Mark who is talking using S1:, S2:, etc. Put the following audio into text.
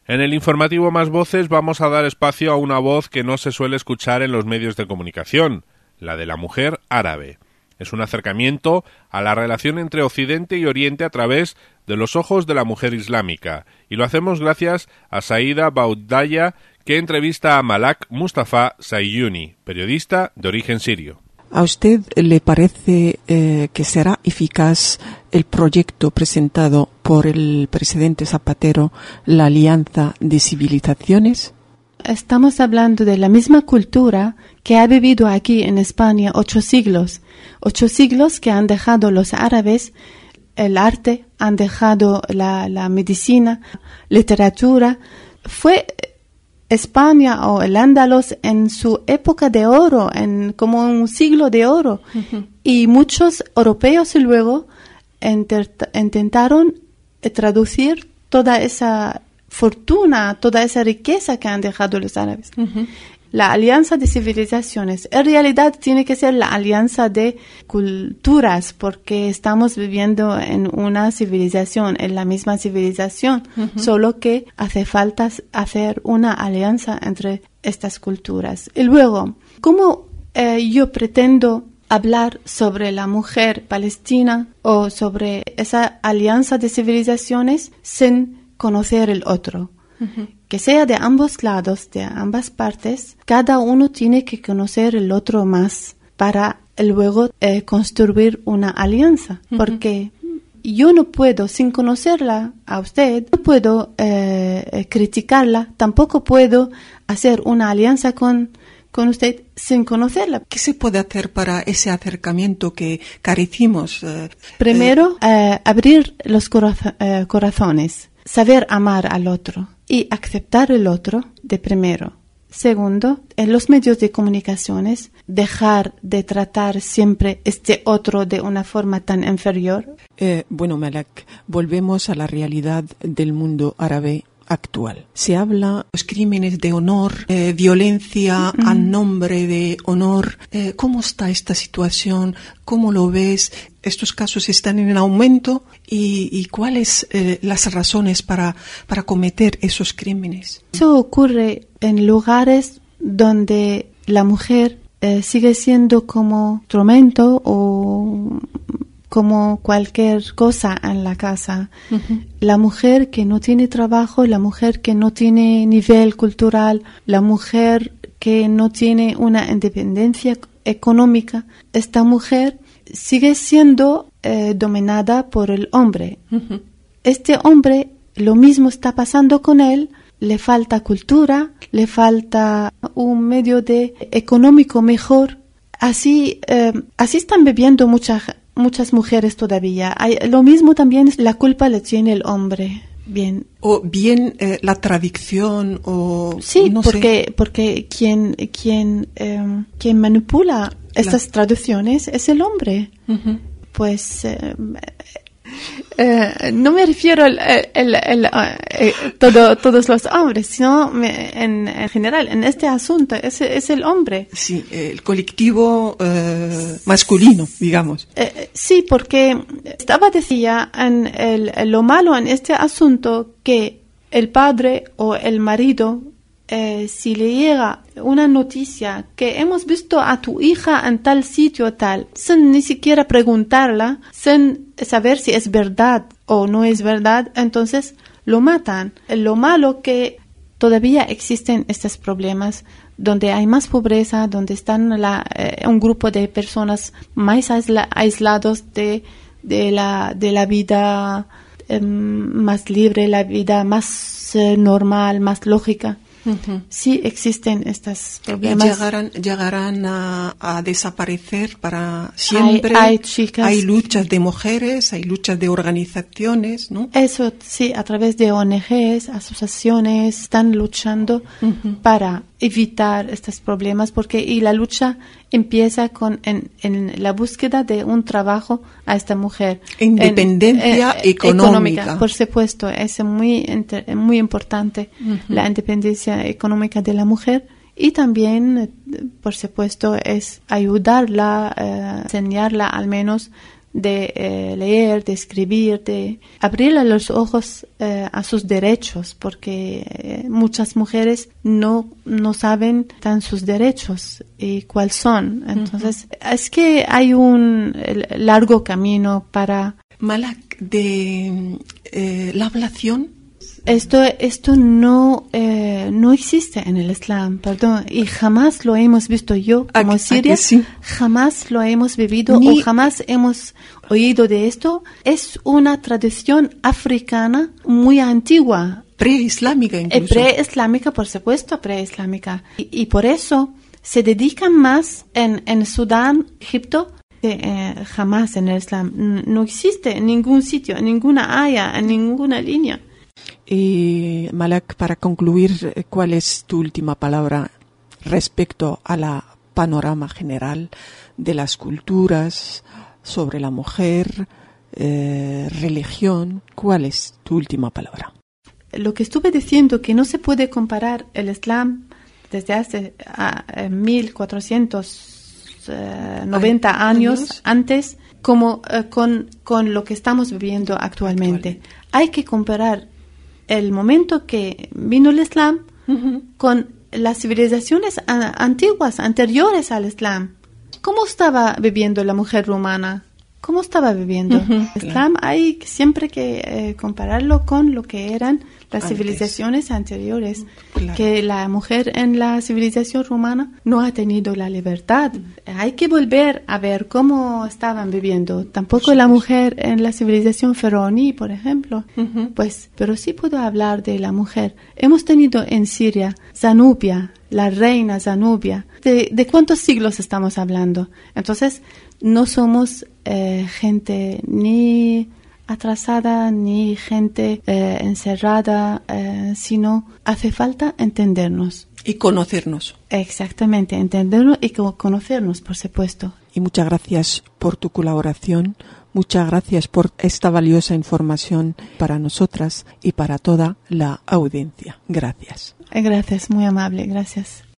S1: En el informativo Más Voces vamos a dar espacio a una voz que no se suele escuchar en los medios de comunicación, la de la mujer árabe. Es un acercamiento a la relación entre Occidente y Oriente a través de los ojos de la mujer islámica, y lo hacemos gracias a Saida Bouddaya, que entrevista a Malak Mustafa Sayuni, periodista de origen sirio.
S2: ¿A usted le parece que será eficaz el proyecto presentado por el presidente Zapatero, la Alianza de Civilizaciones?
S3: Estamos hablando de la misma cultura que ha vivido aquí en España 8 siglos. 8 siglos que han dejado los árabes el arte, han dejado la medicina, literatura. Fue España o el Andaluz en su época de oro, en como un siglo de oro. Uh-huh. Y muchos europeos luego intentaron traducir toda esa fortuna, toda esa riqueza que han dejado los árabes. Uh-huh. La alianza de civilizaciones, en realidad tiene que ser la alianza de culturas, porque estamos viviendo en una civilización, en la misma civilización, uh-huh. Solo que hace falta hacer una alianza entre estas culturas. Y luego, ¿cómo yo pretendo hablar sobre la mujer palestina o sobre esa alianza de civilizaciones sin conocer el otro? Uh-huh. Que sea de ambos lados, de ambas partes, cada uno tiene que conocer el otro más para luego construir una alianza. Uh-huh. Porque yo no puedo, sin conocerla a usted, no puedo criticarla, tampoco puedo hacer una alianza con usted sin conocerla.
S2: ¿Qué se puede hacer para ese acercamiento que carecimos?
S3: Primero, abrir los corazones, saber amar al otro y aceptar el otro de primero. Segundo, en los medios de comunicaciones, dejar de tratar siempre este otro de una forma tan inferior.
S2: Bueno, Malak, volvemos a la realidad del mundo árabe actual. Se habla de los crímenes de honor, violencia a nombre de honor. ¿Cómo está esta situación? ¿Cómo lo ves? ¿Estos casos están en aumento? ¿Y cuáles las razones para cometer esos crímenes?
S3: Eso ocurre en lugares donde la mujer sigue siendo como instrumento o como cualquier cosa en la casa. Uh-huh. La mujer que no tiene trabajo, la mujer que no tiene nivel cultural, la mujer que no tiene una independencia económica, esta mujer sigue siendo dominada por el hombre. Uh-huh. Este hombre, lo mismo está pasando con él, le falta cultura, le falta un medio económico mejor. Así están viviendo muchas mujeres todavía. Lo mismo también, la culpa le tiene el hombre. Bien.
S2: O bien la tradición o
S3: sí,
S2: no
S3: porque quien manipula estas traducciones es el hombre. Uh-huh. Pues no me refiero todos los hombres, sino en general, en este asunto, es el hombre.
S2: Sí, el colectivo masculino, digamos.
S3: Sí, porque decía lo malo en este asunto, que el padre o el marido, si le llega una noticia que hemos visto a tu hija en tal sitio tal, sin ni siquiera preguntarla, sin saber si es verdad o no es verdad, entonces lo matan. Lo malo que todavía existen estos problemas donde hay más pobreza, donde están un grupo de personas más aislados de la vida más libre, la vida más normal, más lógica. Uh-huh. Sí existen estos problemas.
S2: Llegarán a desaparecer para siempre. Hay luchas de mujeres, hay luchas de organizaciones, ¿no?
S3: Eso sí, a través de ONGs, asociaciones, están luchando uh-huh. para evitar estos problemas, y la lucha empieza en la búsqueda de un trabajo a esta mujer.
S2: Independencia económica.
S3: Por supuesto, es muy importante uh-huh. la independencia económica de la mujer, y también, por supuesto, es ayudarla, enseñarla al menos de leer, de escribir, de abrirle los ojos a sus derechos, porque muchas mujeres no saben tan sus derechos y cuáles son. Entonces, es que hay un largo camino para...
S2: Malak, de la ablación.
S3: Esto no existe en el Islam, perdón, y jamás lo hemos visto. Yo, como Siria,
S2: sí.
S3: jamás lo hemos vivido o jamás hemos oído de esto. Es una tradición africana muy antigua.
S2: Preislámica incluso.
S3: Preislámica, por supuesto, preislámica. Y por eso se dedican más en Sudán, Egipto. Jamás en el Islam. No existe en ningún sitio, en ninguna aya, en ninguna línea.
S2: Y Malak, para concluir, ¿cuál es tu última palabra respecto a la panorama general de las culturas sobre la mujer, religión? ¿Cuál es tu última palabra?
S3: Lo que estuve diciendo, que no se puede comparar el Islam desde hace 1490 años antes como con lo que estamos viviendo actualmente. Hay que comparar el momento que vino el Islam con las civilizaciones antiguas, anteriores al Islam. ¿Cómo estaba viviendo la mujer rumana? ¿Cómo estaba viviendo? El Islam hay siempre que compararlo con lo que eran las civilizaciones anteriores.
S2: Claro.
S3: Que la mujer en la civilización rumana no ha tenido la libertad. Hay que volver a ver cómo estaban viviendo. Tampoco la mujer en la civilización faraoní, por ejemplo. Pero sí puedo hablar de la mujer. Hemos tenido en Siria Zanubia, la reina Zanubia. ¿De cuántos siglos estamos hablando? Entonces, no somos gente ni atrasada ni gente encerrada, sino hace falta entendernos.
S2: Y conocernos.
S3: Exactamente, entendernos y conocernos, por supuesto.
S2: Y muchas gracias por tu colaboración, muchas gracias por esta valiosa información para nosotras y para toda la audiencia. Gracias.
S3: Gracias, muy amable, gracias.